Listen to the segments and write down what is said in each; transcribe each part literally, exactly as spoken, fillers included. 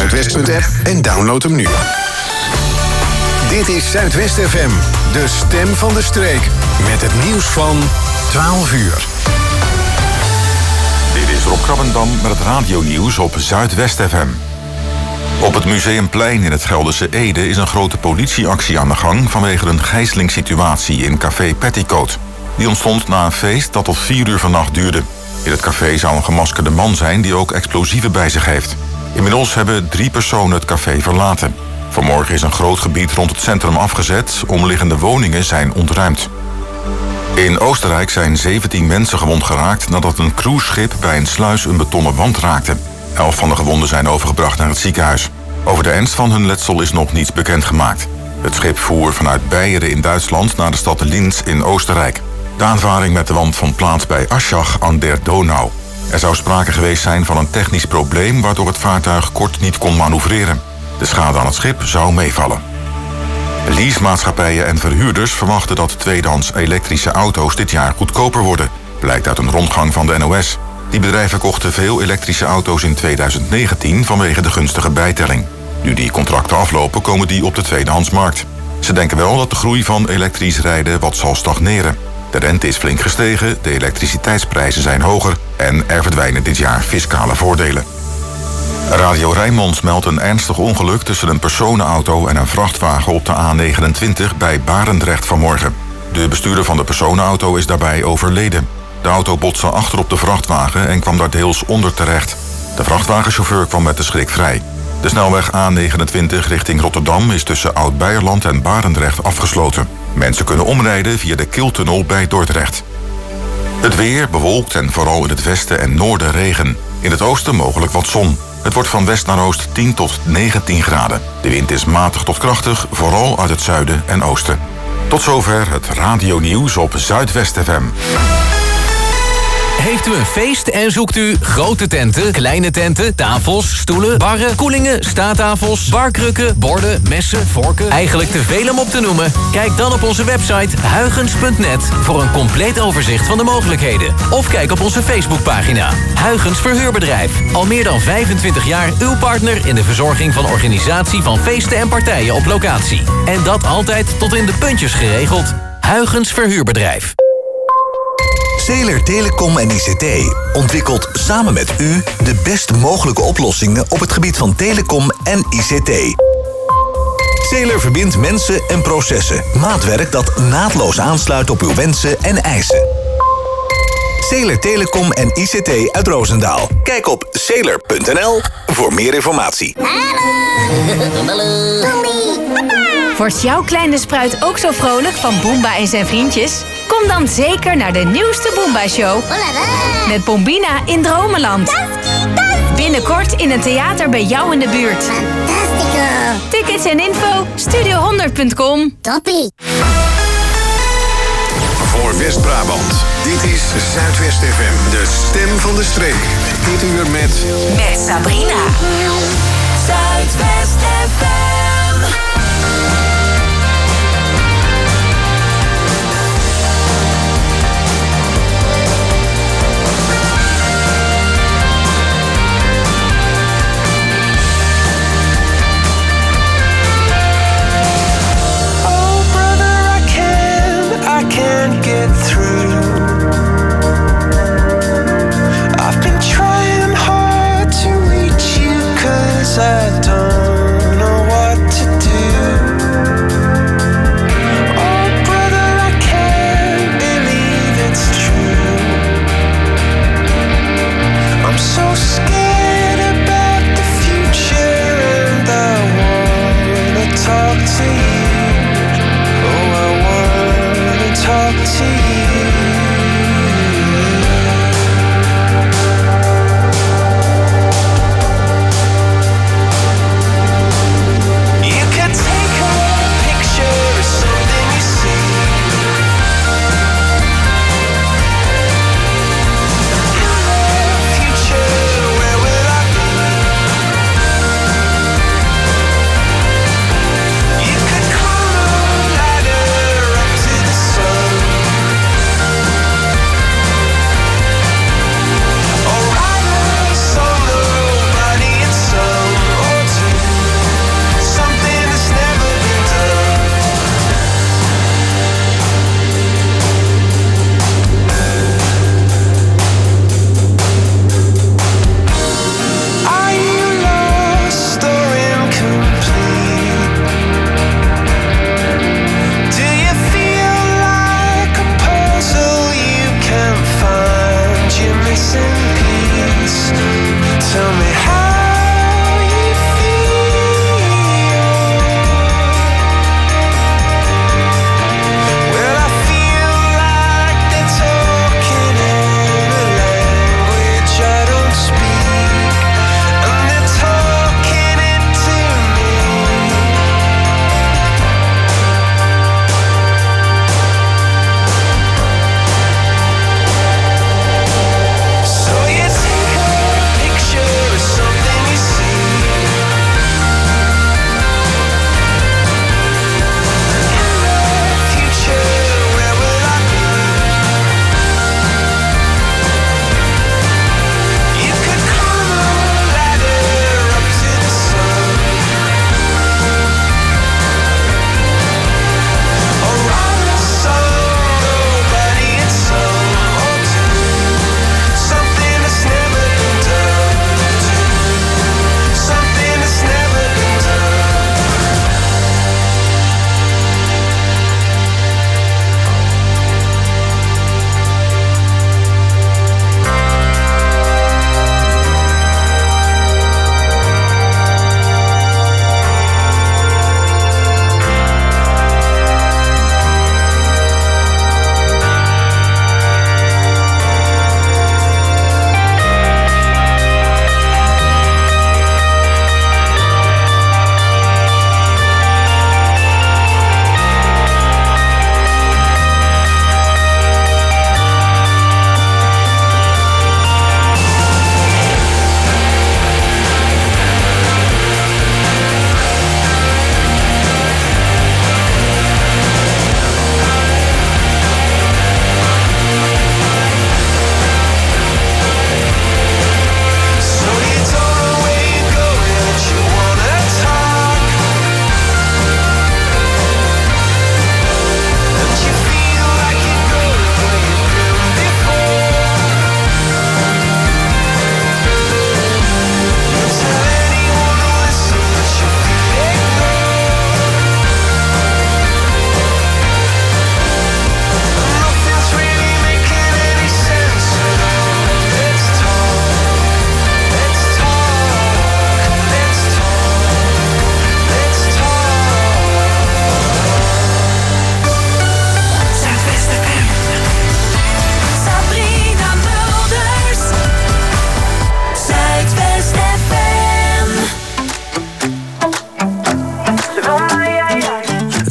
Zuidwest punt app en download hem nu. Dit is Zuidwest F M, de stem van de streek. Met het nieuws van twaalf uur. Dit is Rob Krabbendam met het radionieuws op Zuidwest F M. Op het Museumplein in het Gelderse Ede is een grote politieactie aan de gang vanwege een gijzelingssituatie in café Petticoat. Die ontstond na een feest dat tot vier uur vannacht duurde. In het café zou een gemaskerde man zijn die ook explosieven bij zich heeft. Inmiddels hebben drie personen het café verlaten. Vanmorgen is een groot gebied rond het centrum afgezet. Omliggende woningen zijn ontruimd. In Oostenrijk zijn zeventien mensen gewond geraakt nadat een cruiseschip bij een sluis een betonnen wand raakte. Elf van de gewonden zijn overgebracht naar het ziekenhuis. Over de ernst van hun letsel is nog niets bekendgemaakt. Het schip voer vanuit Beieren in Duitsland naar de stad Linz in Oostenrijk. De aanvaring met de wand vond plaats bij Aschach aan der Donau. Er zou sprake geweest zijn van een technisch probleem waardoor het vaartuig kort niet kon manoeuvreren. De schade aan het schip zou meevallen. Leasemaatschappijen en verhuurders verwachten dat tweedehands elektrische auto's dit jaar goedkoper worden, blijkt uit een rondgang van de N O S. Die bedrijven kochten veel elektrische auto's in tweeduizend negentien vanwege de gunstige bijtelling. Nu die contracten aflopen, komen die op de tweedehandsmarkt. Ze denken wel dat de groei van elektrisch rijden wat zal stagneren. De rente is flink gestegen, de elektriciteitsprijzen zijn hoger en er verdwijnen dit jaar fiscale voordelen. Radio Rijnmond meldt een ernstig ongeluk tussen een personenauto en een vrachtwagen op de A negenentwintig bij Barendrecht vanmorgen. De bestuurder van de personenauto is daarbij overleden. De auto botste achter op de vrachtwagen en kwam daar deels onder terecht. De vrachtwagenchauffeur kwam met de schrik vrij. De snelweg A negenentwintig richting Rotterdam is tussen Oud-Beierland en Barendrecht afgesloten. Mensen kunnen omrijden via de Kiltunnel bij Dordrecht. Het weer bewolkt en vooral in het westen en noorden regen. In het oosten mogelijk wat zon. Het wordt van west naar oost tien tot negentien graden. De wind is matig tot krachtig, vooral uit het zuiden en oosten. Tot zover het radionieuws op Zuidwest F M. Heeft u een feest en zoekt u grote tenten, kleine tenten, tafels, stoelen, barren, koelingen, staattafels, barkrukken, borden, messen, vorken? Eigenlijk te veel om op te noemen? Kijk dan op onze website huygens punt net voor een compleet overzicht van de mogelijkheden. Of kijk op onze Facebookpagina. Huygens Verhuurbedrijf. Al meer dan vijfentwintig jaar uw partner in de verzorging van organisatie van feesten en partijen op locatie. En dat altijd tot in de puntjes geregeld. Huygens Verhuurbedrijf. Zeeler Telecom en I C T ontwikkelt samen met u de best mogelijke oplossingen op het gebied van telecom en I C T. Zeeler verbindt mensen en processen. Maatwerk dat naadloos aansluit op uw wensen en eisen. Zeeler Telecom en I C T uit Roosendaal. Kijk op zeeler punt n l voor meer informatie. Wordt jouw kleine spruit ook zo vrolijk van Boomba en zijn vriendjes? Kom dan zeker naar de nieuwste Boomba-show. Met Bombina in Dromenland. Binnenkort in een theater bij jou in de buurt. Tickets en info studio honderd punt com. Toppie. Voor West-Brabant, dit is Zuidwest F M, de stem van de streek. Dit uur met... Met Sabrina. Zuidwest F M. Can't get through. I've been trying hard to reach you 'cause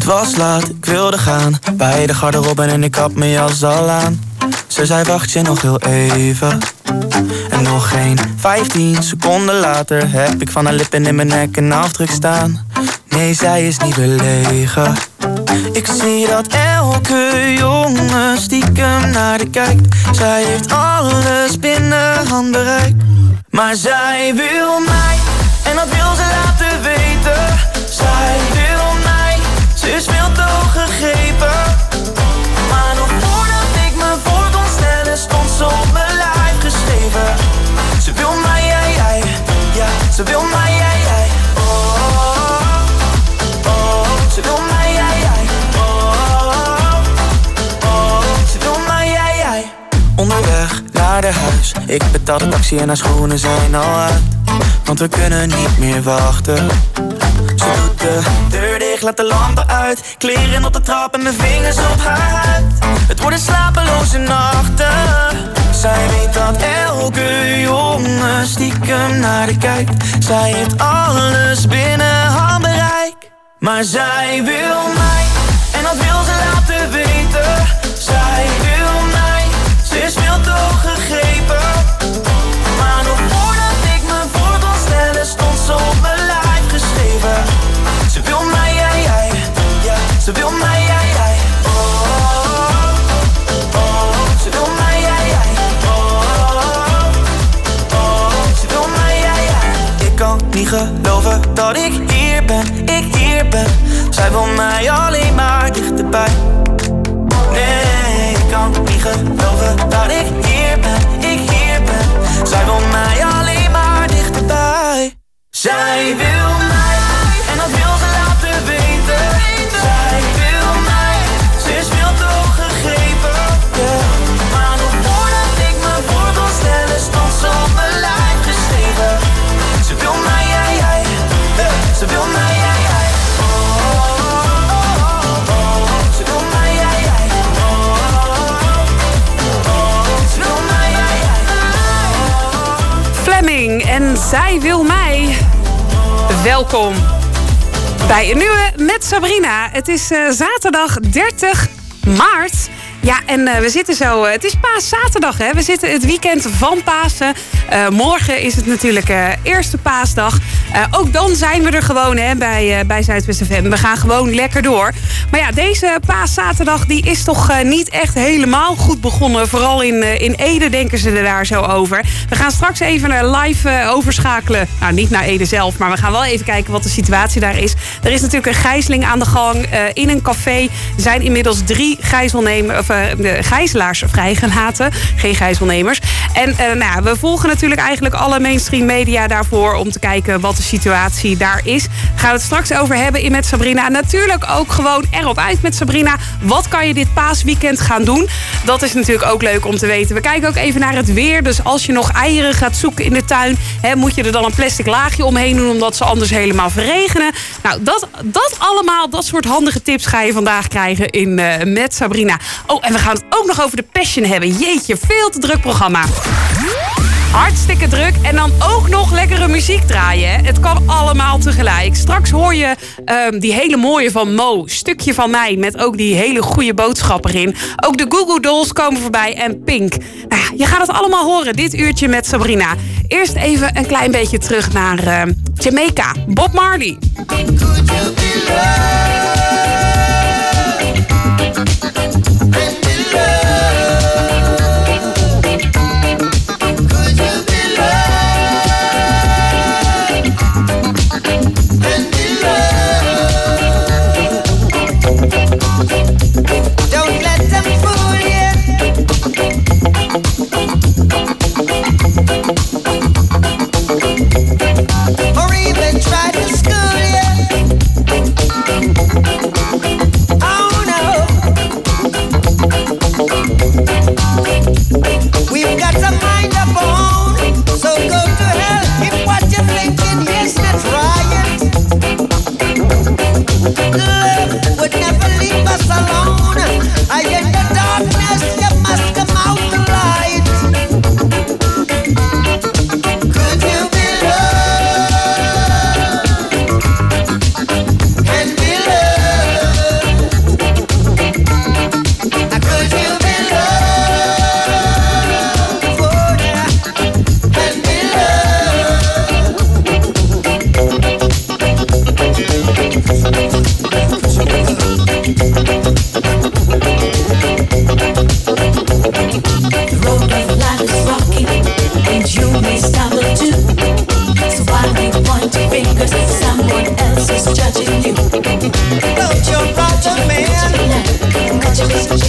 was laat, ik wilde gaan. Bij de garderobe en ik had mijn jas al aan. Ze zei wacht je nog heel even. En nog geen vijftien seconden later heb ik van haar lippen in mijn nek een afdruk staan. Nee, zij is niet belegen. Ik zie dat elke jongen stiekem naar de kijkt. Zij heeft alles binnen handbereik. Maar zij wil mij, en dat wil ze laten weten. Zij wil mij, ze is veel te hoog gegrepen. Maar nog voordat ik me voor kon stellen, stond ze op mijn lijf geschreven. Ze wil mij, jij, jij, ja, ze wil mij, jij, jij. Oh, oh, oh, ze wil mij, jij, jij. Oh, oh, ze wil mij, jij, jij. Onderweg naar de huis, ik betaal de taxi en haar schoenen zijn al uit. Want we kunnen niet meer wachten. Ze doet de deur dicht, laat de lampen uit. Kleren op de trap en mijn vingers op haar huid. Het worden slapeloze nachten. Zij weet dat elke jongen stiekem naar de kijkt. Zij heeft alles binnen handbereik. Maar zij wil mij, en dat wil ze laten weten. Zij wil mij, ze is veel te hoog gegrepen. Maar nog voordat ik me voor kon stellen, stond ze op mijn lijf geschreven. Ze wil mij, jij, jij, ja, ze wil mij, jij, jij. Oh, oh, oh, ze wil mij, jij, jij. Oh, oh, ze wil mij, jij, jij. Ik kan niet geloven dat ik hier ben, ik hier ben. Zij wil mij alleen maar dichterbij. Nee, ik kan niet geloven dat ik hier ben, ik hier ben. Zij wil mij alleen maar dichterbij. Zij wil mij, en dat wil ze laten weten. Zij wil mij, ze is veel te hoog gegrepen. Yeah. Maar nog voordat ik me voor kon stellen, stond ze op mijn lijf geschreven. Ze wil mij, jij, jij, yeah. Ze wil mij, jij, jij. Oh, oh, oh, oh. Ze wil mij, jij, jij. Oh, oh, oh. Ze wil mij, jij, jij. Fleming en Zij wil mij. Welkom bij een nieuwe met Sabrina. Het is uh, zaterdag dertig maart. Ja, en uh, we zitten zo... Uh, het is paaszaterdag, hè. We zitten het weekend van Pasen. Uh, morgen is het natuurlijk uh, eerste paasdag. Uh, ook dan zijn we er gewoon, hè, bij, uh, bij Zuidwest F M. We gaan gewoon lekker door. Maar ja, deze paaszaterdag die is toch uh, niet echt helemaal goed begonnen. Vooral in, uh, in Ede denken ze er daar zo over. We gaan straks even uh, live uh, overschakelen. Nou, niet naar Ede zelf, maar we gaan wel even kijken wat de situatie daar is. Er is natuurlijk een gijzeling aan de gang uh, in een café. Er zijn inmiddels drie gijzelnemers, of, uh, de gijzelaars vrijgelaten. Geen gijzelnemers. En uh, nou ja, we volgen natuurlijk eigenlijk alle mainstream media daarvoor om te kijken wat de situatie daar is. Daar gaan we het straks over hebben in Met Sabrina. En natuurlijk ook gewoon erop uit met Sabrina. Wat kan je dit paasweekend gaan doen? Dat is natuurlijk ook leuk om te weten. We kijken ook even naar het weer. Dus als je nog eieren gaat zoeken in de tuin, hè, moet je er dan een plastic laagje omheen doen, omdat ze anders helemaal verregenen. Nou, dat, dat allemaal, dat soort handige tips ga je vandaag krijgen in uh, Met Sabrina. Oh, en we gaan het ook nog over de Passion hebben. Jeetje, veel te druk programma. Hartstikke druk. En dan ook nog lekkere muziek draaien. Hè? Het kan allemaal tegelijk. Straks hoor je um, die hele mooie van Mo. Stukje van mij. Met ook die hele goede boodschap erin. Ook de Goo Goo Dolls komen voorbij. En Pink. Nou ja, je gaat het allemaal horen. Dit uurtje met Sabrina. Eerst even een klein beetje terug naar uh, Jamaica. Bob Marley. Don't let them fool you. Or even try to school you.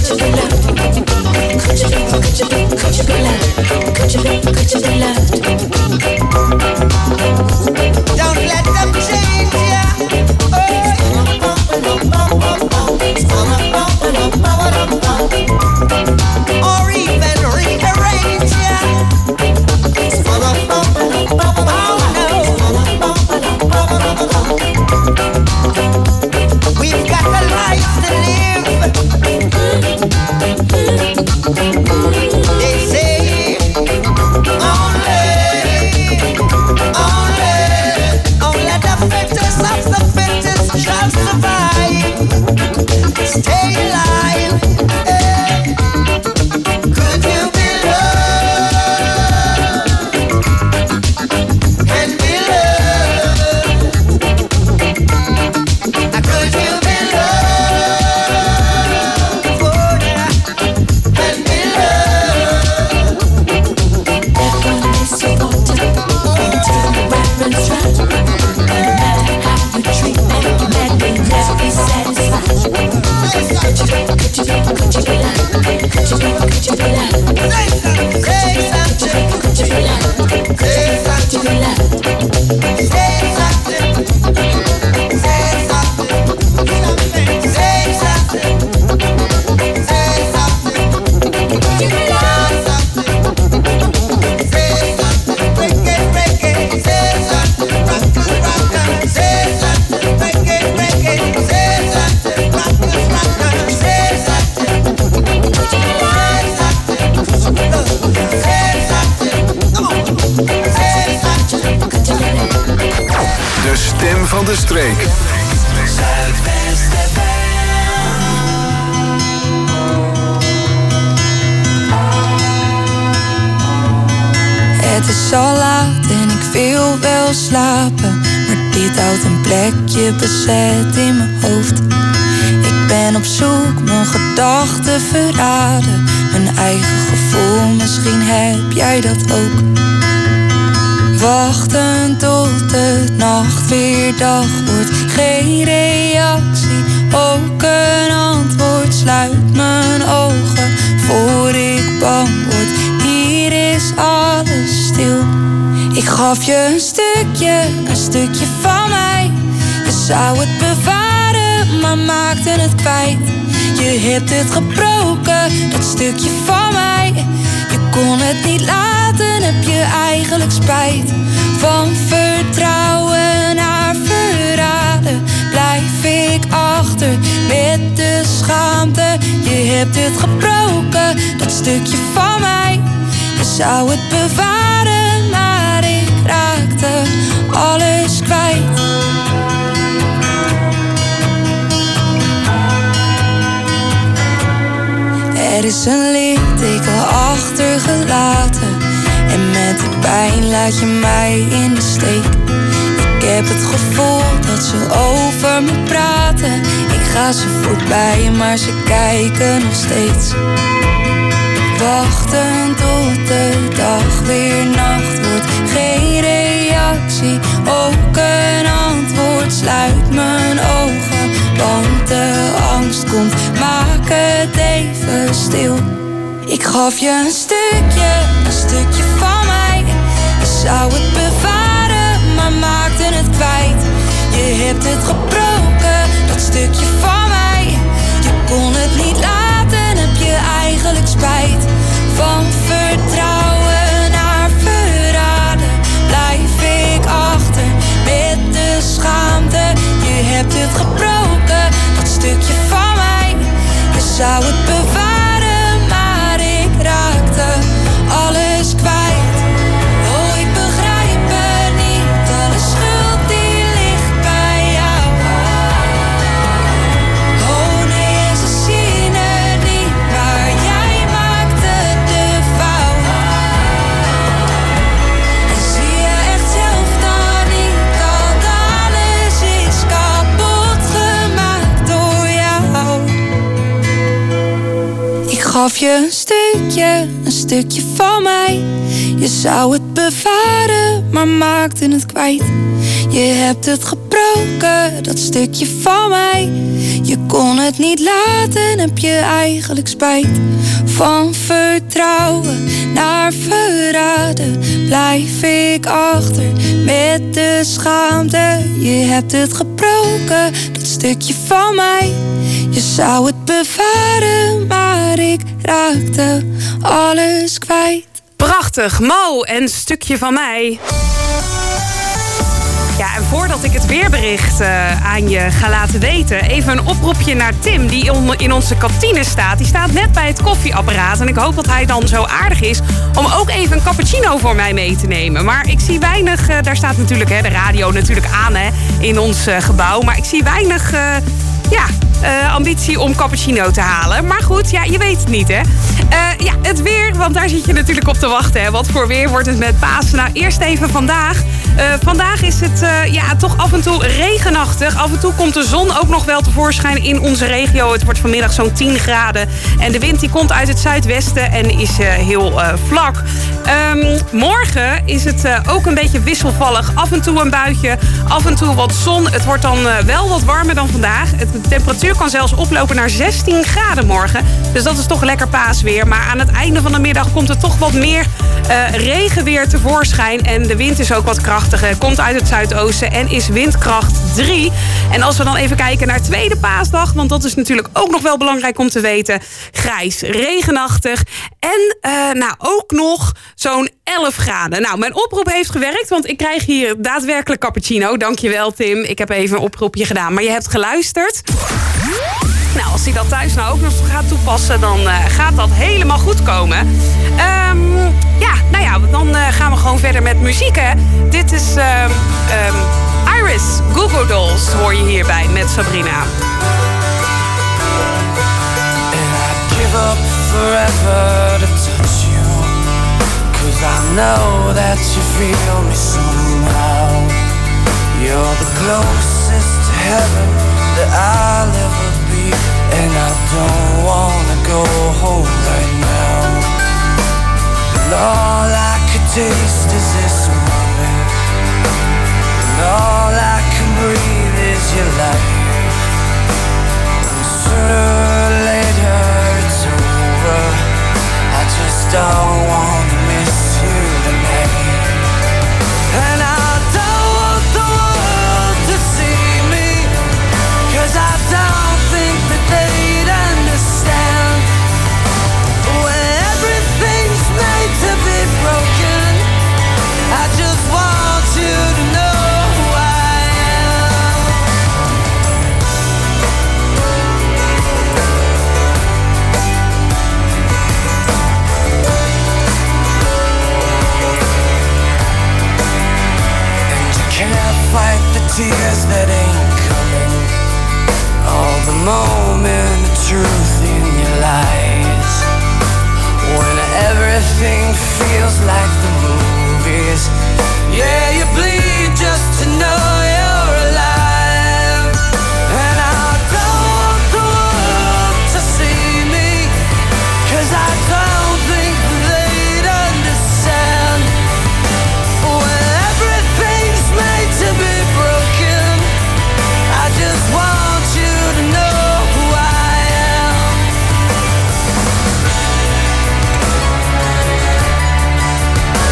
Het is al laat en ik wil wel slapen, maar dit houdt een plekje bezet in mijn hoofd. Ik ben op zoek, mijn gedachten verraden, mijn eigen gevoel, misschien heb jij dat ook. Wachten tot de nacht weer dag wordt, geen reactie, ook een antwoord. Sluit mijn ogen voor ik bang word, hier is alles stil. Ik gaf je een stukje, een stukje van mij. Je zou het bewaren, maar maakte het kwijt. Je hebt het gebroken, dat stukje van mij. Je kon het niet laten, heb je eigenlijk spijt. Van vertrouwen naar verraden blijf ik achter met de schaamte. Je hebt het gebroken, dat stukje van mij. Je zou het bewaren, maar ik raakte alles kwijt. Er is een litteken achtergelaten en met die pijn laat je mij in de steek. Ik heb het gevoel dat ze over me praten. Ik ga ze voorbij, maar ze kijken nog steeds. Wachten tot de dag weer nacht wordt, geen reactie, ook een antwoord. Sluit mijn ogen, want de angst komt, maak het even stil. Ik gaf je een stukje, een stukje van mij. Je zou het bewaren, maar maakte het kwijt. Je hebt het gebroken, dat stukje van mij. Je kon het niet laten, heb je eigenlijk spijt. Van vertrouwen naar verraden blijf ik achter met de schaamte. Je hebt het gebroken, dat stukje van mij. Je zou het bewaren, maar ik raakte alles kwijt. Oh, ik begrijp het niet, alle schuld die ligt bij jou. Oh nee, ze zien het niet, maar jij maakte de fout. En zie je echt zelf dan niet dat alles is kapot gemaakt door jou. Ik gaf je een stukje, een stukje van mij. Je zou het bewaren, maar maakte het kwijt. Je hebt het gebroken, gebroken, dat stukje van mij. Je kon het niet laten, heb je eigenlijk spijt. Van vertrouwen naar verraden blijf ik achter met de schaamte. Je hebt het gebroken, dat stukje van mij. Je zou het bewaren, maar ik raakte alles kwijt. Prachtig, Mo en Stukje van mij. Ja, en voordat ik het weerbericht uh, aan je ga laten weten, even een oproepje naar Tim, die in onze kantine staat. Die staat net bij het koffieapparaat en ik hoop dat hij dan zo aardig is om ook even een cappuccino voor mij mee te nemen. Maar ik zie weinig, uh, daar staat natuurlijk hè, de radio natuurlijk aan hè, in ons uh, gebouw, maar ik zie weinig... Uh, Ja, uh, ambitie om cappuccino te halen. Maar goed, ja, je weet het niet, hè. Uh, ja, het weer, want daar zit je natuurlijk op te wachten. Hè. Wat voor weer wordt het met Pasen? Nou, eerst even vandaag. Uh, vandaag is het uh, ja, toch af en toe regenachtig. Af en toe komt de zon ook nog wel tevoorschijn in onze regio. Het wordt vanmiddag zo'n tien graden. En de wind die komt uit het zuidwesten en is uh, heel uh, vlak. Um, morgen is het uh, ook een beetje wisselvallig. Af en toe een buitje, af en toe wat zon. Het wordt dan uh, wel wat warmer dan vandaag. Het De temperatuur kan zelfs oplopen naar zestien graden morgen. Dus dat is toch lekker paasweer. Maar aan het einde van de middag komt er toch wat meer uh, regenweer tevoorschijn. En de wind is ook wat krachtiger. Komt uit het zuidoosten en is windkracht drie. En als we dan even kijken naar tweede paasdag, want dat is natuurlijk ook nog wel belangrijk om te weten. Grijs, regenachtig en uh, nou ook nog zo'n elf graden. Nou, mijn oproep heeft gewerkt, want ik krijg hier daadwerkelijk cappuccino. Dankjewel, Tim. Ik heb even een oproepje gedaan. Maar je hebt geluisterd. Nou, als hij dat thuis nou ook nog gaat toepassen, dan uh, gaat dat helemaal goed komen. Um, ja, nou ja, dan uh, gaan we gewoon verder met muziek, hè. Dit is um, um, Iris, Goo Goo Dolls, hoor je hierbij met Sabrina. And I give up forever to touch you, 'cause I know that you feel me somehow. You're the closest to heaven that I'll ever be, and I don't wanna go home right now. And all I could taste is this moment, and all I can breathe is your life. And sooner or later it's over. I just don't wanna miss you tonight. And I don't want the world to see me, 'cause I don't think that they'd understand. When everything's made to be broken, I just want you to know who I am. And you can't fight the tears that ain't coming, all the moment of truth in your lies. When everything feels like the movies, yeah, you bleed just to know you're alive. And I don't want the world to see me, 'cause I don't think they'd understand. When everything's made to be broken, I just want you to know who I am.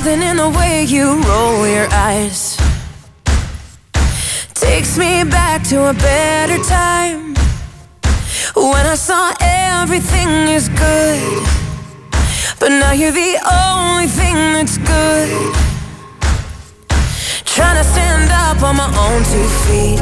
something in the way you roll your eyes. Takes me back to a better time, when I saw everything is good, but now you're the only thing that's good. Trying to stand up on my own two feet.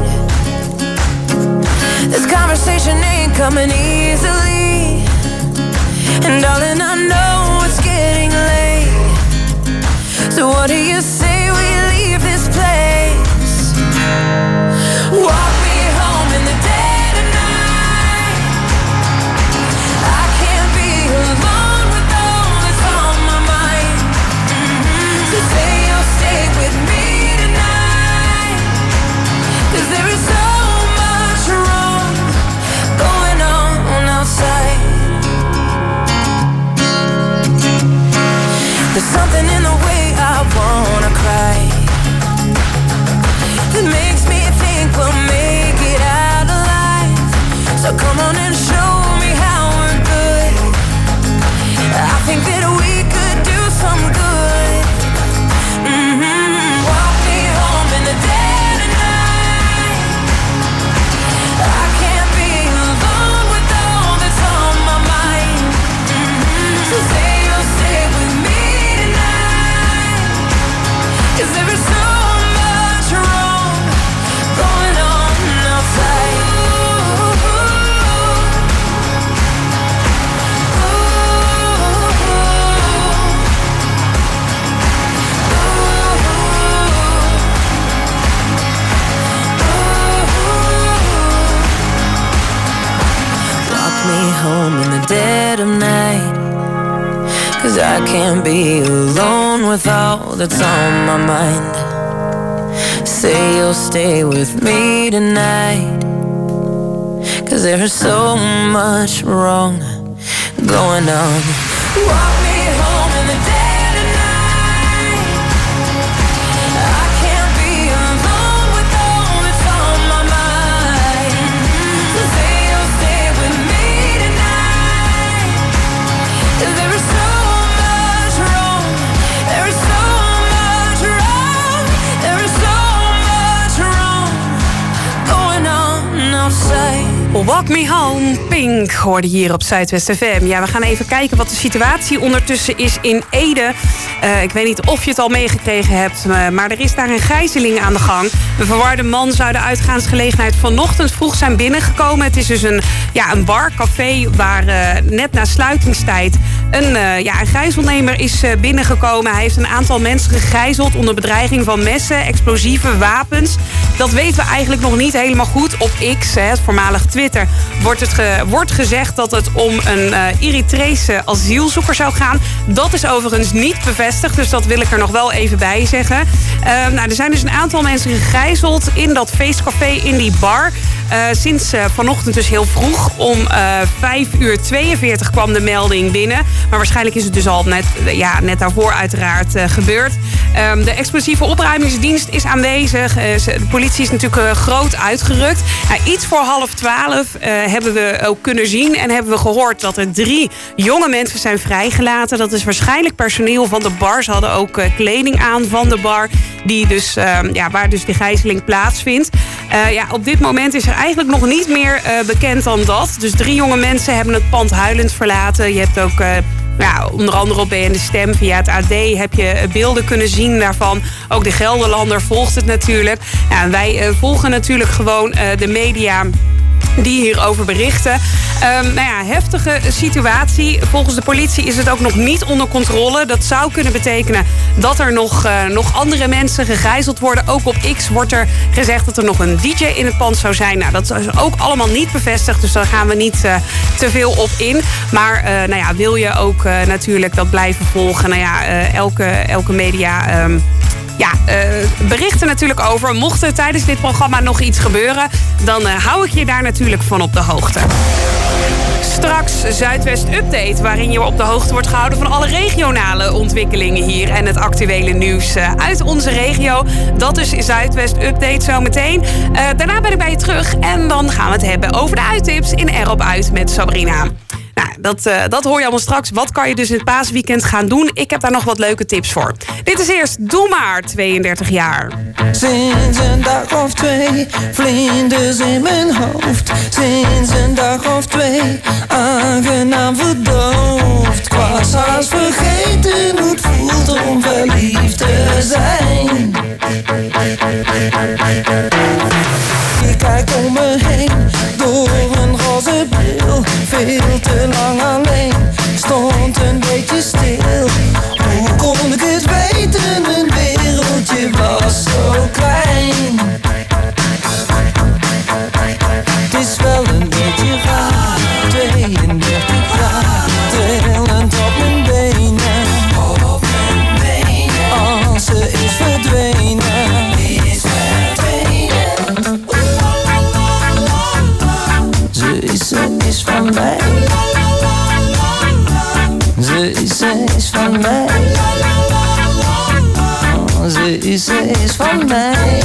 This conversation ain't coming easily, and darling, I know it's getting late. So what do you say we leave this place? Walk me home in the dead of night. I can't be alone with all that's on my mind. Mm-hmm. So say you'll stay with me tonight, 'cause there is so much wrong going on outside. There's something in the way I wanna cry that makes me think we'll make it out alive. So come on and show me how we're good. I think that we could do some good. Mm-hmm. Walk me home in the dead of night. I can't be alone with all that's on my mind. Mm-hmm. So say you'll stay with me tonight, 'cause there is so much wrong going on outside. Walk me home in the dead of night, 'cause I can't be alone with all that's on my mind. Say you'll stay with me tonight, 'cause there is so much wrong going on. Walk me home in the dead of night. I can't be alone with all that's on my mind. So say you'll stay with me tonight, 'cause there is so much wrong. There is so much wrong. There is so much wrong going on outside. Walk Me Home, Pink, hoorde hier op Zuidwest F M. Ja, we gaan even kijken wat de situatie ondertussen is in Ede. Uh, ik weet niet of je het al meegekregen hebt, maar er is daar een gijzeling aan de gang. Een verwarde man zou de uitgaansgelegenheid vanochtend vroeg zijn binnengekomen. Het is dus een, ja, een bar, café, waar uh, net na sluitingstijd een, uh, ja, een gijzelnemer is uh, binnengekomen. Hij heeft een aantal mensen gegijzeld onder bedreiging van messen, explosieve wapens. Dat weten we eigenlijk nog niet helemaal goed. Op X, het voormalig Twitter, wordt, het ge, wordt gezegd dat het om een uh, Eritrese asielzoeker zou gaan. Dat is overigens niet bevestigd, dus dat wil ik er nog wel even bij zeggen. Uh, nou, er zijn dus een aantal mensen gegijzeld in dat feestcafé, in die bar. Uh, sinds uh, vanochtend dus heel vroeg. Om uh, vijf uur tweeënveertig kwam de melding binnen. Maar waarschijnlijk is het dus al net, ja, net daarvoor uiteraard uh, gebeurd. Um, de explosieve opruimingsdienst is aanwezig. Uh, de politie is natuurlijk uh, groot uitgerukt. Uh, iets voor half twaalf uh, hebben we ook kunnen zien en hebben we gehoord dat er drie jonge mensen zijn vrijgelaten. Dat is waarschijnlijk personeel van de bar. Ze hadden ook uh, kleding aan van de bar, die dus, uh, ja, waar dus de gijzeling plaatsvindt. Uh, ja, op dit moment is er eigenlijk nog niet meer uh, bekend dan dat. Dus drie jonge mensen hebben het pand huilend verlaten. Je hebt ook... Uh, Ja, onder andere op B N De Stem, via het A D heb je beelden kunnen zien daarvan. Ook de Gelderlander volgt het natuurlijk. Ja, en wij uh, volgen natuurlijk gewoon uh, de media die hierover berichten. Um, nou ja, heftige situatie. Volgens de politie is het ook nog niet onder controle. Dat zou kunnen betekenen dat er nog, uh, nog andere mensen gegijzeld worden. Ook op X wordt er gezegd dat er nog een D J in het pand zou zijn. Nou, dat is ook allemaal niet bevestigd, dus daar gaan we niet uh, te veel op in. Maar uh, nou ja, wil je ook uh, natuurlijk dat blijven volgen? Nou ja, uh, elke, elke media... Um, Ja, uh, berichten natuurlijk over. Mocht er tijdens dit programma nog iets gebeuren, dan uh, hou ik je daar natuurlijk van op de hoogte. Straks Zuidwest Update, waarin je op de hoogte wordt gehouden van alle regionale ontwikkelingen hier en het actuele nieuws uh, uit onze regio. Dat is Zuidwest Update zometeen. Uh, daarna ben ik bij je terug en dan gaan we het hebben over de uittips in Erop Uit met Sabrina. Nou, dat, uh, dat hoor je allemaal straks. Wat kan je dus in het paasweekend gaan doen? Ik heb daar nog wat leuke tips voor. Dit is eerst Doe Maar, tweeëndertig jaar. Sinds een dag of twee, vlinders in mijn hoofd. Sinds een dag of twee, aangenaam verdoofd. Ik was haast vergeten hoe het voelt om verliefd te zijn. Ik kijk om me heen, door een roze bril. Veel te lang alleen, stond een beetje stil. Hoe kon ik het weten, mijn wereldje was zo klein. Het is wel een beetje raar, tweeëndertig jaar, trillend op mijn benen. Op mijn benen, als ze is verdwenen. Is verdwenen. Ze is, ze is van mij. Ze is, ze is van mij. Oh, ze is, ze is van mij.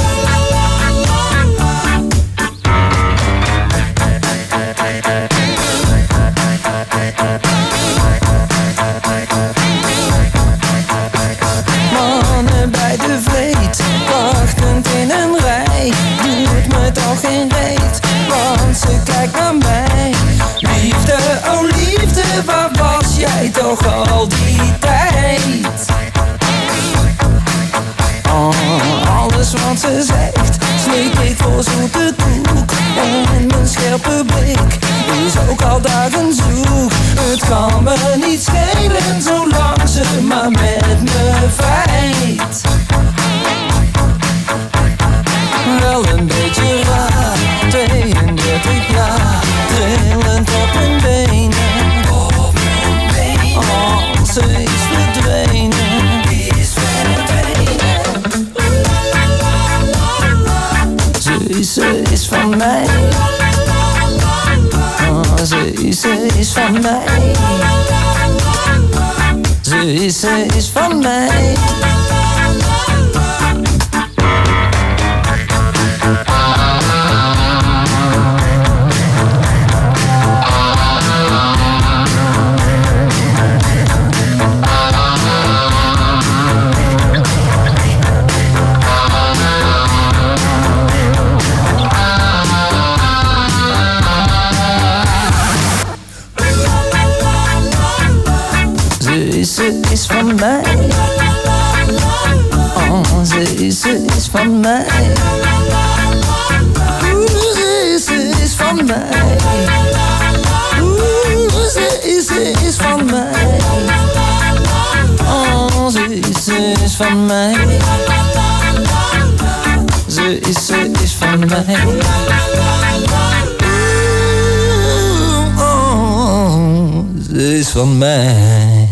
Mannen bij de vleet, wachtend in een rij. Doet me toch geen reet, want ze kijkt naar mij. Liefde, oh liefde, waar was jij toch al die tijd? Oh, alles wat ze zegt, sneek ik voor zoete koek. En mijn scherpe blik is ook al dagen zoek. Het kan me niet schelen, zolang ze maar met me vrijt. Wel een beetje raar, tweeëndertig jaar, trillend op mijn benen. Op mijn benen. Oh, ze is verdwenen. Is verdwenen. Ze is, ze is van mij. Oh, ze is, ze is van mij. Ze is, ze is van mij. Ze is van mij. Oh, ze is, ze is van mij. Oeh, ze is, ze is van mij. Oeh, ze is, ze is van mij. Oh, ze is, ze is van mij. Ze is, ze is van mij. Oeh, oh, ze is van mij.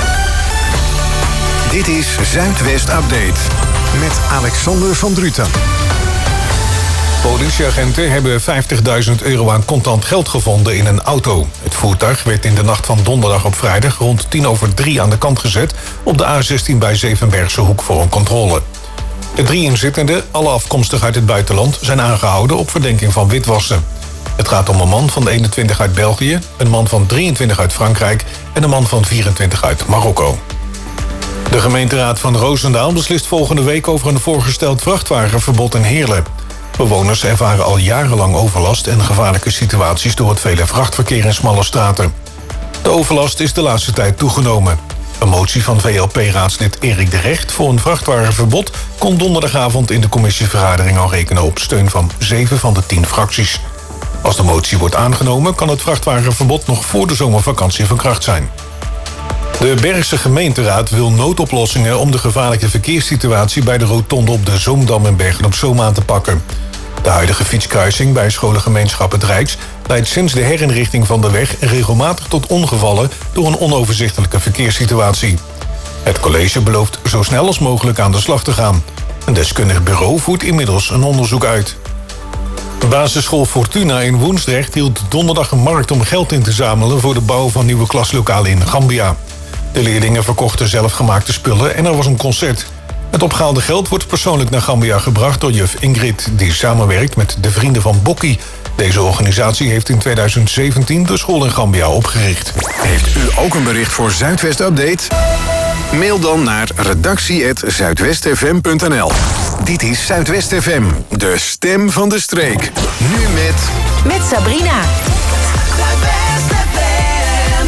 Dit is Zuidwest Update met Alexander van Druten. Politieagenten hebben vijftigduizend euro aan contant geld gevonden in een auto. Het voertuig werd in de nacht van donderdag op vrijdag rond tien over drie aan de kant gezet op de A zestien bij Zevenbergse Hoek voor een controle. De drie inzittenden, alle afkomstig uit het buitenland, zijn aangehouden op verdenking van witwassen. Het gaat om een man van eenentwintig uit België, een man van drieëntwintig uit Frankrijk en een man van vierentwintig uit Marokko. De gemeenteraad van Roosendaal beslist volgende week over een voorgesteld vrachtwagenverbod in Heerlen. Bewoners ervaren al jarenlang overlast en gevaarlijke situaties door het vele vrachtverkeer in smalle straten. De overlast is de laatste tijd toegenomen. Een motie van V L P-raadslid Erik de Recht voor een vrachtwagenverbod kon donderdagavond in de commissievergadering al rekenen op steun van zeven van de tien fracties. Als de motie wordt aangenomen kan het vrachtwagenverbod nog voor de zomervakantie van kracht zijn. De Bergse gemeenteraad wil noodoplossingen om de gevaarlijke verkeerssituatie bij de rotonde op de Zoomdam in Bergen op Zoom aan te pakken. De huidige fietskruising bij scholengemeenschap Het Rijks leidt sinds de herinrichting van de weg regelmatig tot ongevallen door een onoverzichtelijke verkeerssituatie. Het college belooft zo snel als mogelijk aan de slag te gaan. Een deskundig bureau voert inmiddels een onderzoek uit. Basisschool Fortuna in Woensdrecht hield donderdag een markt om geld in te zamelen voor de bouw van nieuwe klaslokalen in Gambia. De leerlingen verkochten zelfgemaakte spullen en er was een concert. Het opgehaalde geld wordt persoonlijk naar Gambia gebracht door juf Ingrid, die samenwerkt met de Vrienden van Bokkie Deze organisatie heeft in tweeduizend zeventien de school in Gambia opgericht. Heeft u ook een bericht voor Zuidwest Update? Mail dan naar redactie apenstaartje zuidwest f m punt n l. Dit is Zuidwest F M, de stem van de streek. Nu met... Met Sabrina. Zuidwest F M.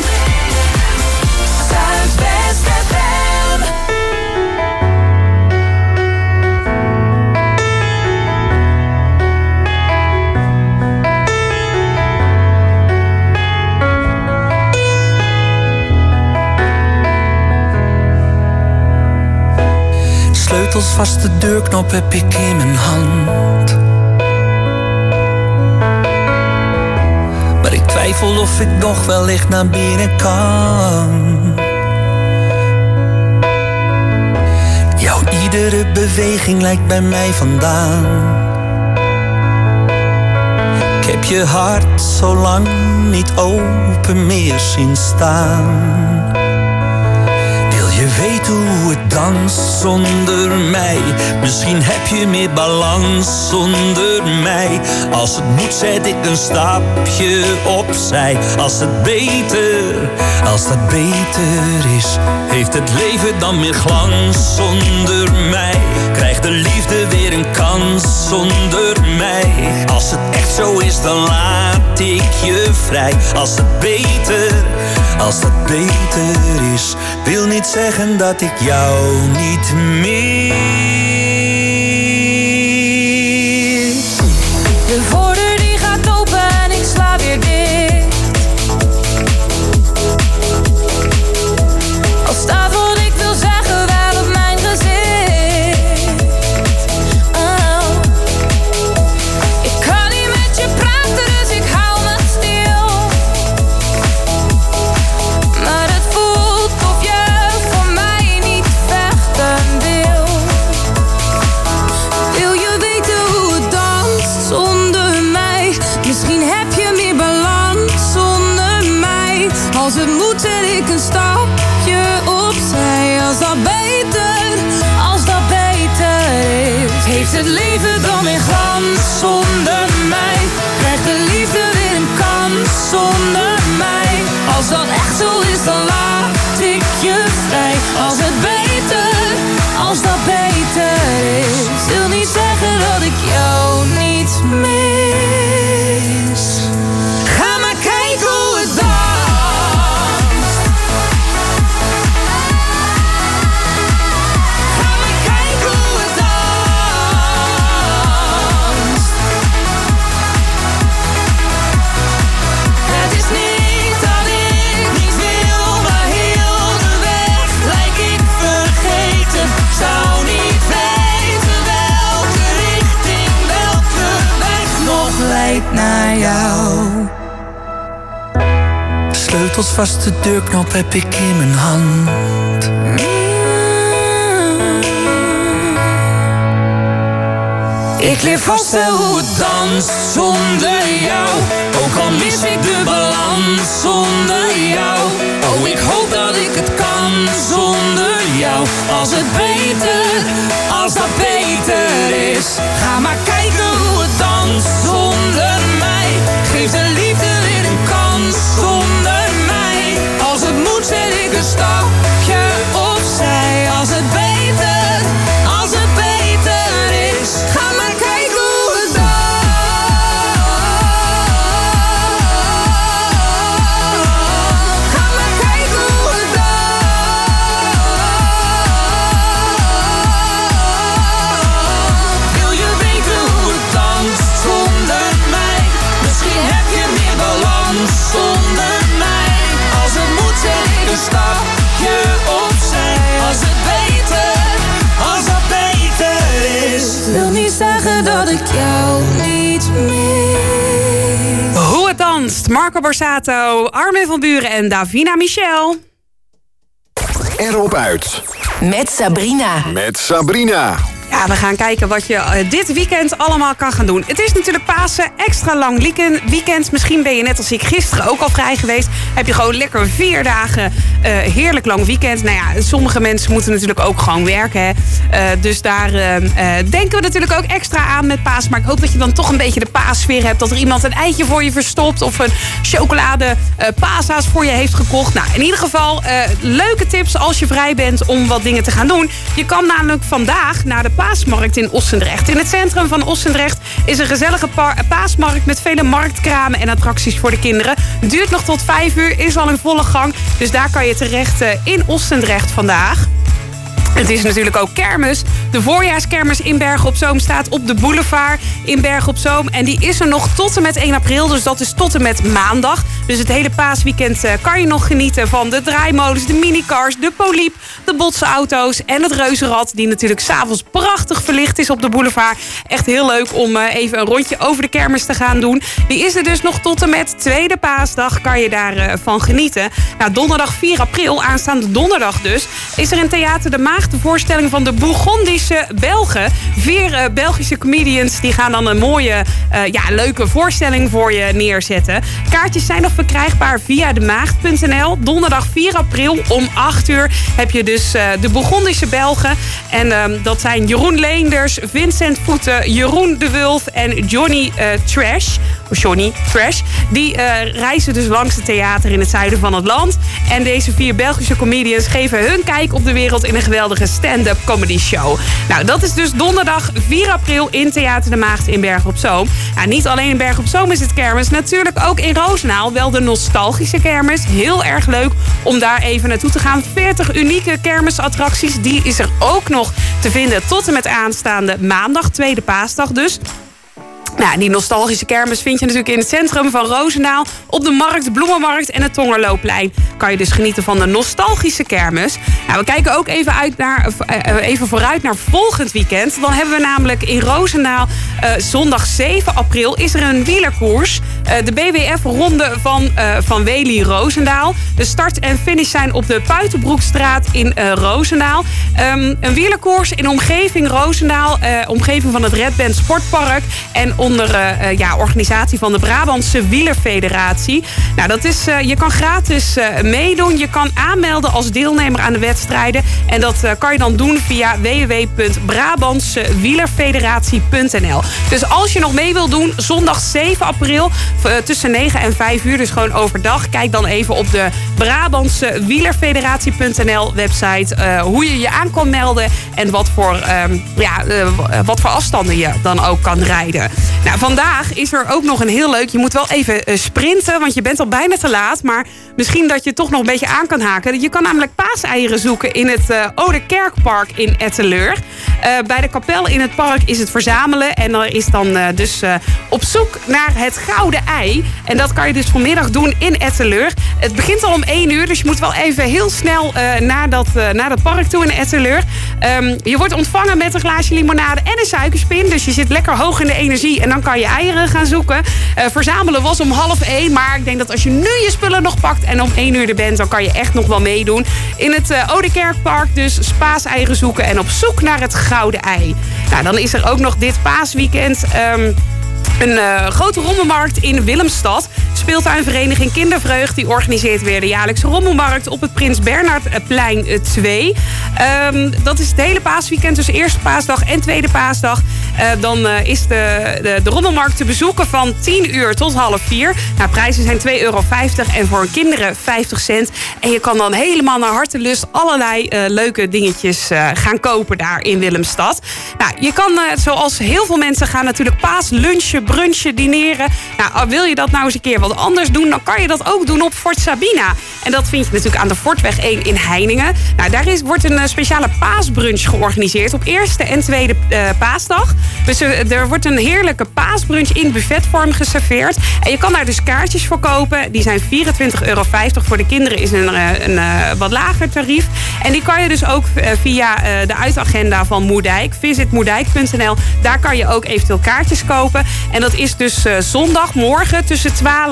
Zuidwest F M. Sleutels vast, de deurknop heb ik in mijn hand. Maar ik twijfel of ik nog wellicht naar binnen kan. Jouw iedere beweging lijkt bij mij vandaan. Ik heb je hart zo lang niet open meer zien staan. Je weet hoe het danst zonder mij. Misschien heb je meer balans zonder mij. Als het moet zet ik een stapje opzij. Als het beter, als dat beter is, heeft het leven dan meer glans zonder mij. Krijgt de liefde weer een kans zonder mij. Als het echt zo is, dan laat ik je vrij. Als het beter, als dat beter is, wil niet zeggen dat ik jou niet mis. De voordeur die gaat open en ik sla weer dicht. Al staat wat ik wil zeggen wel op mijn gezicht. Oh. Ik kan niet met je praten, dus ik hou me stil. Maar het voelt of je voor mij niet vechten wil. Wil je weten hoe het danst zonder mij? Misschien heb je meer balans zonder mij. Als het moet zet ik een stapje opzij. Als dat beter, als dat beter is, heeft het leven dan weer glans zonder mij. Krijgt de liefde weer een kans zonder mij. Als dat echt zo is, dan laat ik je vrij. Als het beter, als dat beter is, wil niet zeggen dat ik jou niet mis. Ga maar kijken hoe het danst. Ga maar kijken hoe het danst. Het is niet dat ik niet wil, maar heel de weg lijk ik vergeten. Zou niet weten welke richting, welke weg nog leidt naar jou. Sleutels vast, de deurknop heb ik in mijn hand. Ik leer vast wel hoe het danst zonder jou. Ook al mis ik de balans zonder jou. Oh, ik hoop dat ik het kan zonder jou. Als het beter, als dat beter is, ga maar kijken hoe het danst zonder mij. Geef de liefde weer een kans zonder mij. Als het moet zet ik een stapje opzij. Als het beter, als het beter is, ga maar kijken hoe het danst. Ga maar kijken hoe het danst. Wil je weten hoe het danst zonder mij? Misschien heb je meer balans zonder mij. Als het moet zet ik een stapje opzij. Als het beter, als dat beter is, wil niet zeggen dat ik jou niet mis. Hoe het danst. Marco Borsato, Armin van Buuren en Davina Michel. Erop uit. Met Sabrina. Met Sabrina. Ja, we gaan kijken wat je uh, dit weekend allemaal kan gaan doen. Het is natuurlijk Pasen, extra lang weekend. Misschien ben je net als ik gisteren ook al vrij geweest. Heb je gewoon lekker vier dagen uh, heerlijk lang weekend. Nou ja, sommige mensen moeten natuurlijk ook gewoon werken. Hè. Uh, dus daar uh, uh, denken we natuurlijk ook extra aan met Pasen. Maar ik hoop dat je dan toch een beetje de paassfeer hebt. Dat er iemand een eitje voor je verstopt. Of een chocolade uh, pasa's voor je heeft gekocht. Nou, in ieder geval uh, leuke tips als je vrij bent om wat dingen te gaan doen. Je kan namelijk vandaag naar de paasmarkt in Ossendrecht. In het centrum van Ossendrecht is een gezellige pa- paasmarkt met vele marktkramen en attracties voor de kinderen. Duurt nog tot vijf uur, is al in volle gang. Dus daar kan je terecht uh, in Ossendrecht vandaag. Het is natuurlijk ook kermis. De voorjaarskermis in Bergen op Zoom staat op de boulevard in Bergen op Zoom. En die is er nog tot en met één april. Dus dat is tot en met maandag. Dus het hele paasweekend kan je nog genieten van de draaimolens, de minicars, de poliep, de botsauto's en het reuzenrad. Die natuurlijk 's avonds prachtig verlicht is op de boulevard. Echt heel leuk om even een rondje over de kermis te gaan doen. Die is er dus nog tot en met tweede paasdag. Kan je daarvan genieten. Nou, donderdag vier april, aanstaande donderdag dus, is er in Theater de Maagd de voorstelling van de Bourgondische Belgen. Vier uh, Belgische comedians die gaan dan een mooie, uh, ja, leuke voorstelling voor je neerzetten. Kaartjes zijn nog verkrijgbaar via de maagd punt n l. Donderdag vier april om acht uur heb je dus uh, de Bourgondische Belgen. En uh, dat zijn Jeroen Leenders, Vincent Voeten, Jeroen de Wulf en Johnny uh, Trash. Of Johnny Trash. Die uh, reizen dus langs het theater in het zuiden van het land. En deze vier Belgische comedians geven hun kijk op de wereld in een geweldige stand-up comedy show. Nou, dat is dus donderdag vier april in Theater de Maagd in Bergen op Zoom. Nou, niet alleen in Bergen op Zoom is het kermis, natuurlijk ook in Roosendaal. Wel de nostalgische kermis. Heel erg leuk om daar even naartoe te gaan. veertig unieke kermisattracties. Die is er ook nog te vinden tot en met aanstaande maandag, tweede paasdag dus. Nou, die nostalgische kermis vind je natuurlijk in het centrum van Roosendaal. Op de markt, de Bloemenmarkt en het Tongerloopplein kan je dus genieten van de nostalgische kermis. Nou, we kijken ook even, uit naar, uh, even vooruit naar volgend weekend. Dan hebben we namelijk in Roosendaal uh, zondag zeven april is er een wielerkoers. Uh, de B W F-ronde van, uh, van Wely Roosendaal. De start en finish zijn op de Puitenbroekstraat in uh, Roosendaal. Um, een wielerkoers in omgeving Roosendaal. Uh, omgeving van het Red Band Sportpark. En onder uh, ja, organisatie van de Brabantse Wielerfederatie. Nou, dat is, uh, je kan gratis uh, meedoen. Je kan aanmelden als deelnemer aan de wedstrijden. En dat uh, kan je dan doen via w w w punt brabantse wielerfederatie punt n l. Dus als je nog mee wilt doen, zondag zeven april uh, tussen negen en vijf uur, dus gewoon overdag. Kijk dan even op de Brabantse wielerfederatie punt n l website uh, hoe je je aan kan melden en wat voor, um, ja, uh, wat voor afstanden je dan ook kan rijden. Nou, vandaag is er ook nog een heel leuk... Je moet wel even uh, sprinten, want je bent al bijna te laat. Maar misschien dat je toch nog een beetje aan kan haken. Je kan namelijk paaseieren zoeken in het uh, Oudekerkpark in Etteleur. Uh, bij de kapel in het park is het verzamelen. En er is dan uh, dus uh, op zoek naar het gouden ei. En dat kan je dus vanmiddag doen in Etteleur. Het begint al om één uur, dus je moet wel even heel snel uh, naar, dat, uh, naar dat park toe in Etteleur. Um, je wordt ontvangen met een glaasje limonade en een suikerspin. Dus je zit lekker hoog in de energie en dan kan je eieren gaan zoeken. Uh, verzamelen was om half één, maar ik denk dat als je nu je spullen nog pakt en om één uur er bent, dan kan je echt nog wel meedoen. In het uh, Oudekerkpark dus paaseieren zoeken en op zoek naar het gouden ei. Nou, dan is er ook nog dit paasweekend... Um, Een uh, grote rommelmarkt in Willemstad. Speeltuinvereniging Kindervreugd die organiseert weer de jaarlijkse rommelmarkt op het Prins Bernhardplein twee. Um, dat is het hele paasweekend, dus eerste paasdag en tweede paasdag. Uh, dan uh, is de, de, de rommelmarkt te bezoeken van tien uur tot half vier. Nou, prijzen zijn twee euro vijftig en voor kinderen vijftig cent. En je kan dan helemaal naar hartelust allerlei uh, leuke dingetjes uh, gaan kopen daar in Willemstad. Nou, je kan, uh, zoals heel veel mensen gaan, natuurlijk paaslunchen, brunchen, dineren. Nou, wil je dat nou eens een keer wat anders doen, dan kan je dat ook doen op Fort Sabina. En dat vind je natuurlijk aan de Fortweg één in Heiningen. Nou, daar is, wordt een uh, speciale paasbrunch georganiseerd op eerste en tweede uh, paasdag. Dus uh, er wordt een heerlijke paasbrunch in buffetvorm geserveerd. En je kan daar dus kaartjes voor kopen. Die zijn vierentwintig euro vijftig. Voor de kinderen is een, een, een uh, wat lager tarief. En die kan je dus ook uh, via uh, de uitagenda van Moerdijk, visit moerdijk punt n l. Daar kan je ook eventueel kaartjes kopen. En dat is dus uh, zondagmorgen tussen twaalf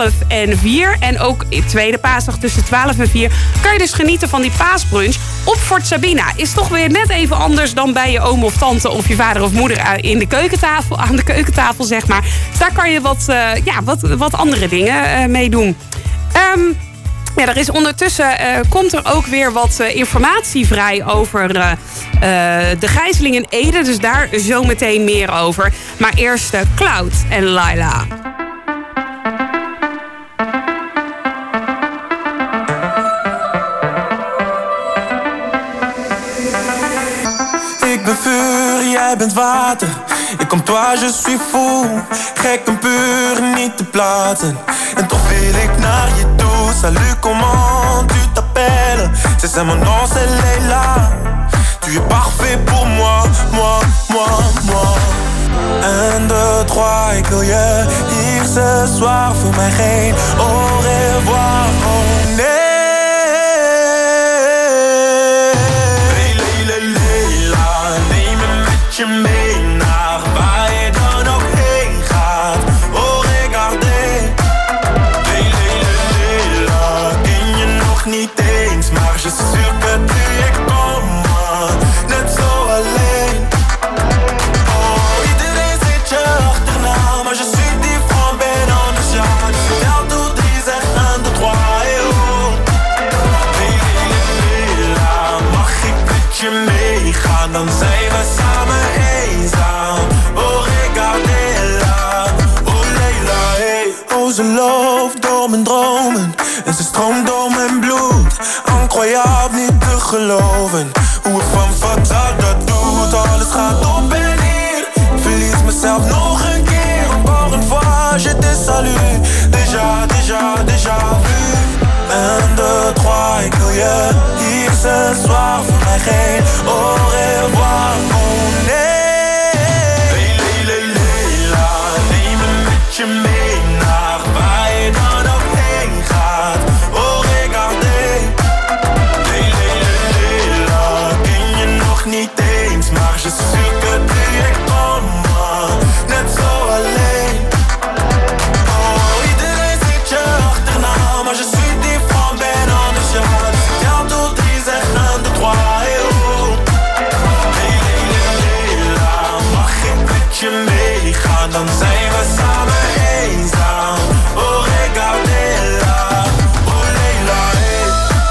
twaalf en vier. En ook in tweede paasdag tussen twaalf en vier... kan je dus genieten van die paasbrunch op Fort Sabina. Is toch weer net even anders dan bij je oom of tante... of je vader of moeder in de keukentafel, aan de keukentafel, zeg maar. Dus daar kan je wat, uh, ja, wat, wat andere dingen uh, mee doen. Um, Ja, er is ondertussen uh, komt er ook weer wat uh, informatie vrij over uh, uh, de gijzeling in Ede. Dus daar zometeen meer over. Maar eerst uh, Cloud en Laila. Ik ben vuur, jij bent water. Ik kom toi, je suis fou. Gek en puur, niet te platen. En toch wil ik naar je toe. Salut, comment tu t'appelles? C'est ça mon nom, c'est Leila. Tu es parfait pour moi, moi, moi, moi. Un, deux, trois, ik wil je hier ce soir. Voor mij geen au revoir, oh nee. Je mee naar waar je dan ook heen gaat. Oh, regardez. Leila, ken je nog niet eens. Maar je suis sûr que tu es comme moi. Net zo alleen. Oh, iedereen zit je achterna. Maar je suis différent, ben anders, ja. Dus vertel toe drie, zeg un, deux, trois, et oh. Leila, mag ik met je meegaan? Dan zijn we samen. Ze loopt door mijn dromen en ze stroomt door mijn bloed. Incroyable, niet te geloven hoe het van fataal dat doet. Alles gaat op en neer, ik verlies mezelf nog een keer. Encore une fois, je te salue. Déjà, déjà, déjà vu. Un, deux, trois, ik wil je hier ce soir. Voor mij geen au revoir, oh nee. Leila, neem me met je mee. Je suis sûr que tu es comme moi. Net zo alleen. Oh, iedereen zit je achterna. Maar je suis différent, ben anders, ja. Dus ik tel tot drie, zeg un, deux, trois, et oh. Hey, Leila, mag ik met je meegaan? Dan zijn we samen eenzaam. Oh, regardez-la. Oh, Leila, hey.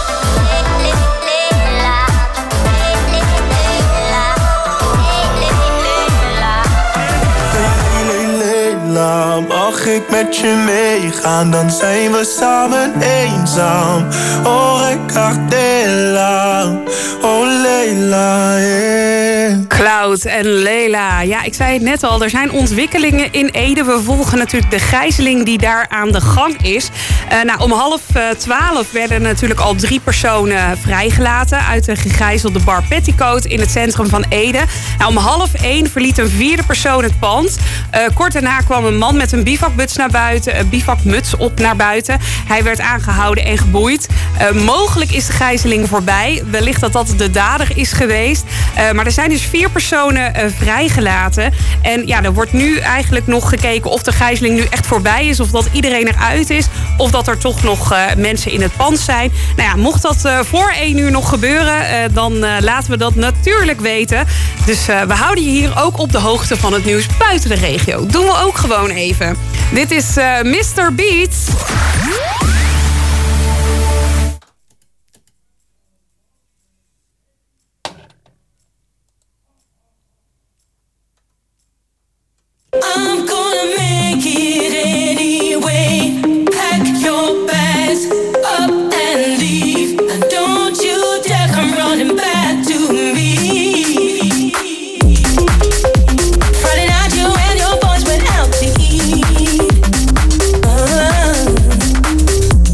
Mag ik met je meegaan, dan zijn we samen eenzaam. Oh, regardez-la, oh Leila, yeah. Cloud en Leila. Ja, ik zei het net al, er zijn ontwikkelingen in Ede. We volgen natuurlijk de gijzeling die daar aan de gang is. Uh, nou, om half uh, twaalf werden natuurlijk al drie personen vrijgelaten uit de gegijzelde bar Petticoat in het centrum van Ede. Nou, om half één verliet een vierde persoon het pand. Uh, kort daarna kwam een man met een bivakmuts naar buiten, een bivakmuts op naar buiten. Hij werd aangehouden en geboeid. Uh, mogelijk is de gijzeling voorbij. Wellicht dat dat de dader is geweest. Uh, maar er zijn dus vier personen uh, vrijgelaten. En ja, er wordt nu eigenlijk nog gekeken of de gijzeling nu echt voorbij is. Of dat iedereen eruit is. Of dat er toch nog uh, mensen in het pand zijn. Nou ja, mocht dat uh, voor één uur nog gebeuren, uh, dan uh, laten we dat natuurlijk weten. Dus uh, we houden je hier ook op de hoogte van het nieuws buiten de regio. Doen we ook gewoon even. Dit is uh, mister Beats. I'm gonna make it anyway. Pack your bags up and leave. And don't you dare come running back to me. Friday night you and your boys went out to eat. Uh,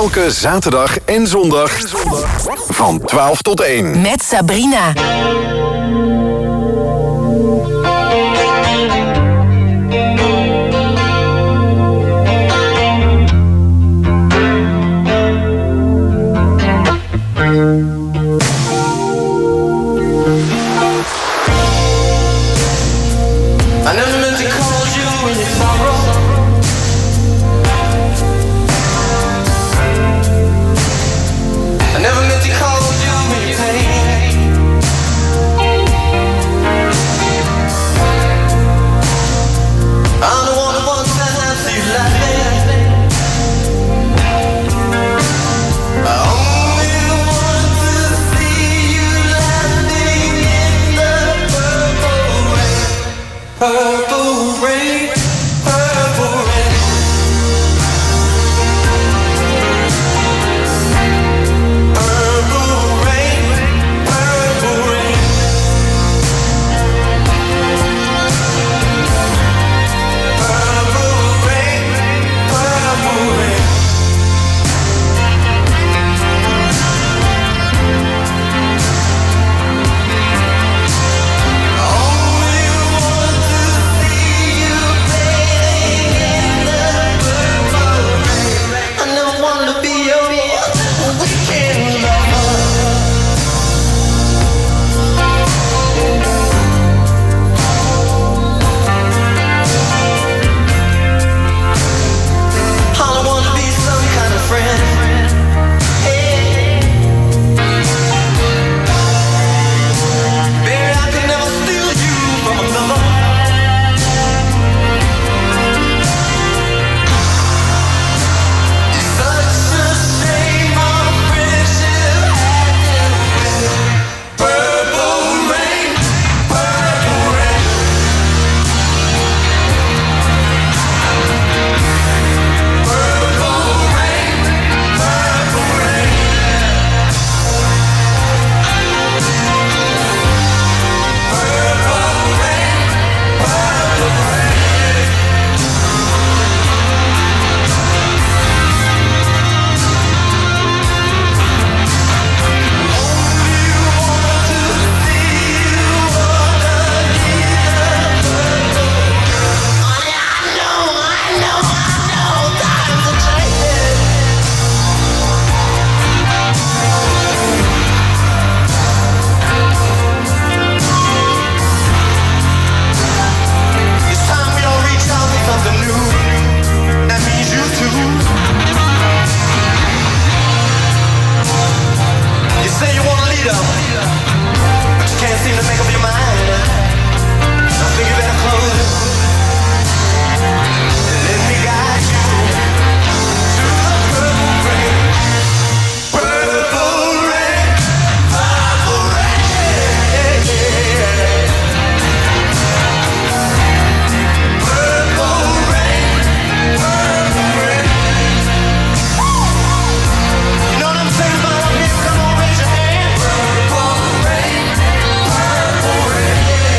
Elke zaterdag en zondag van twaalf tot één. Met Sabrina. I never meant to call you in your sorrow. I never meant to call you in your pain. I'm the one who wants to see you laughing. I only want to see you laughing in the purple rain. Purple rain, purple rain. Purple rain, purple rain. Purple rain, purple rain. Only want to see you bathing in the purple rain. I never wanted to be your weekend lover. I don't wanna be some kind of friend. Hey. Baby, I could never steal you from another. It's such a shame our friendship had to end. Purple rain, purple rain. Purple rain, purple rain. Purple rain, purple rain. It's time we all reach out for something new. That means you too. You say you want a leader, but you can't seem to make up your mind. I think you better close it and let me guide you to the purple rain. Purple rain, purple rain. Purple rain, purple rain. You know what I'm saying about up here? Come on, raise your hand. Purple rain, purple rain.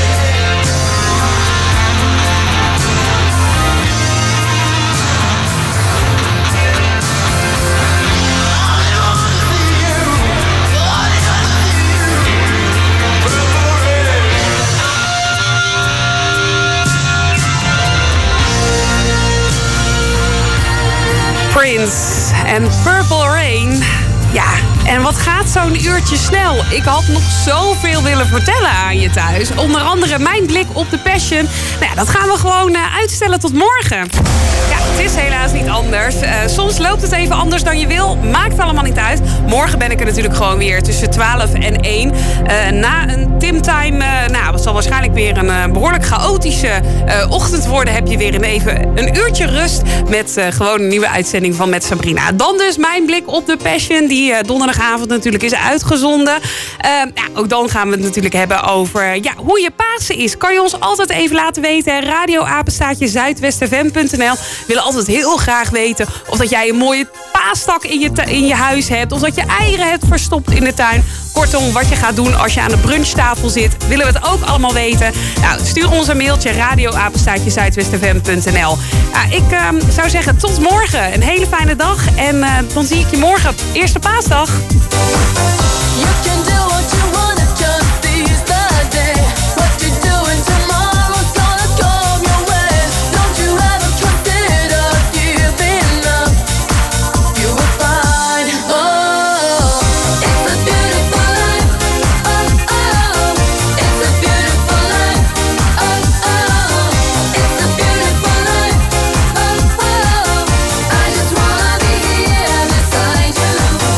Prince en Purple Rain. Ja, en wat gaat zo'n uurtje snel? Ik had nog zoveel willen vertellen aan je thuis. Onder andere mijn blik op de Passion. Nou ja, dat gaan we gewoon uh, uitstellen tot morgen. Ja, het is helaas niet anders. Uh, soms loopt het even anders dan je wil. Maakt allemaal niet uit. Morgen ben ik er natuurlijk gewoon weer tussen twaalf en één. Uh, na een Timtime, uh, nou, het zal waarschijnlijk weer een uh, behoorlijk chaotische uh, ochtend worden. Heb je weer een even een uurtje rust met uh, gewoon een nieuwe uitzending van Met Sabrina. Dan dus mijn blik op de Passion, die uh, donderdag zondagavond natuurlijk is uitgezonden. Uh, ja, ook dan gaan we het natuurlijk hebben over ja, hoe je Pasen is. Kan je ons altijd even laten weten. radioapenstaatje zuidwest f m punt n l. We willen altijd heel graag weten of dat jij een mooie paastak in je, in je huis hebt. Of dat je eieren hebt verstopt in de tuin. Kortom, wat je gaat doen als je aan de brunchtafel zit, willen we het ook allemaal weten. Nou, stuur ons een mailtje radioapenstaatje zuidwest f m punt n l. Ja, ik uh, zou zeggen tot morgen. Een hele fijne dag. En uh, dan zie ik je morgen. Eerste paasdag. You can do what you wanna, just seize the day. What you're doing tomorrow's gonna come your way. Don't you ever consider giving up. You will find, oh, it's a beautiful life. Oh, oh, it's a beautiful life. Oh, oh, it's a beautiful life. Oh, oh, I just wanna be here beside you.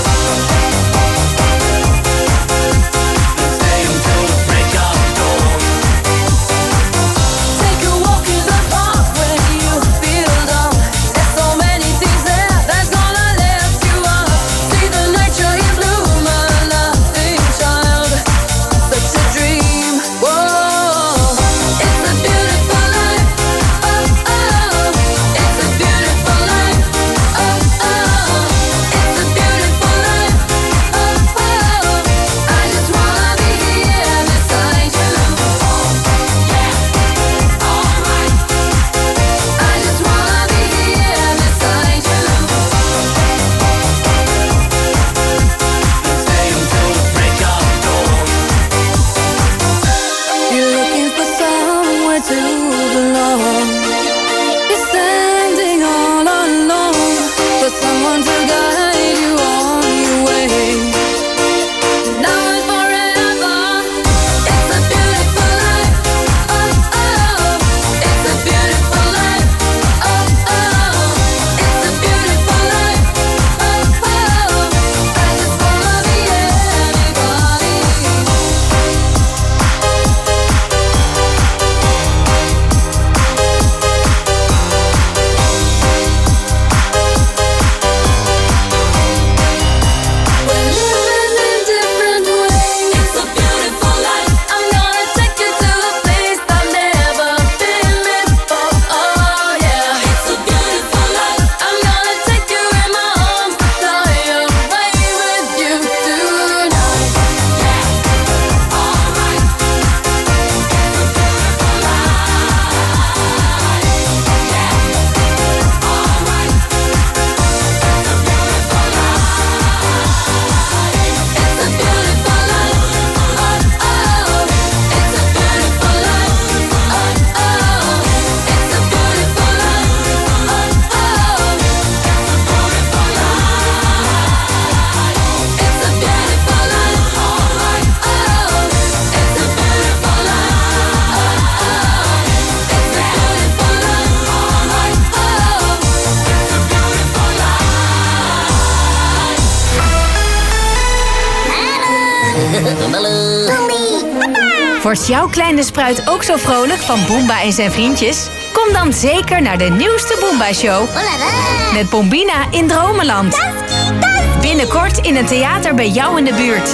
Wordt jouw kleine spruit ook zo vrolijk van Boomba en zijn vriendjes? Kom dan zeker naar de nieuwste Boomba-show. Met Bombina in Dromenland. Binnenkort in een theater bij jou in de buurt.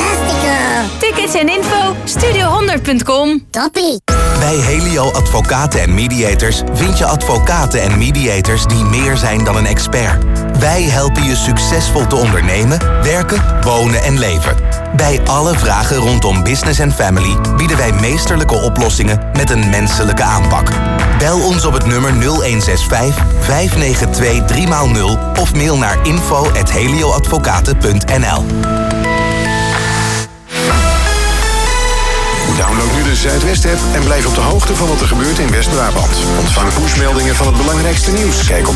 Tickets en info studio honderd punt com. Toppie. Bij Helio Advocaten en Mediators vind je advocaten en mediators die meer zijn dan een expert. Wij helpen je succesvol te ondernemen, werken, wonen en leven. Bij alle vragen rondom business en family bieden wij meesterlijke oplossingen met een menselijke aanpak. Bel ons op het nummer nul een zes vijf, vijf negen twee, drie nul of mail naar info at helioadvocaten punt n l. Download nu de Zuidwest-app en blijf op de hoogte van wat er gebeurt in West-Brabant. Ontvang pushmeldingen van het belangrijkste nieuws. Kijk op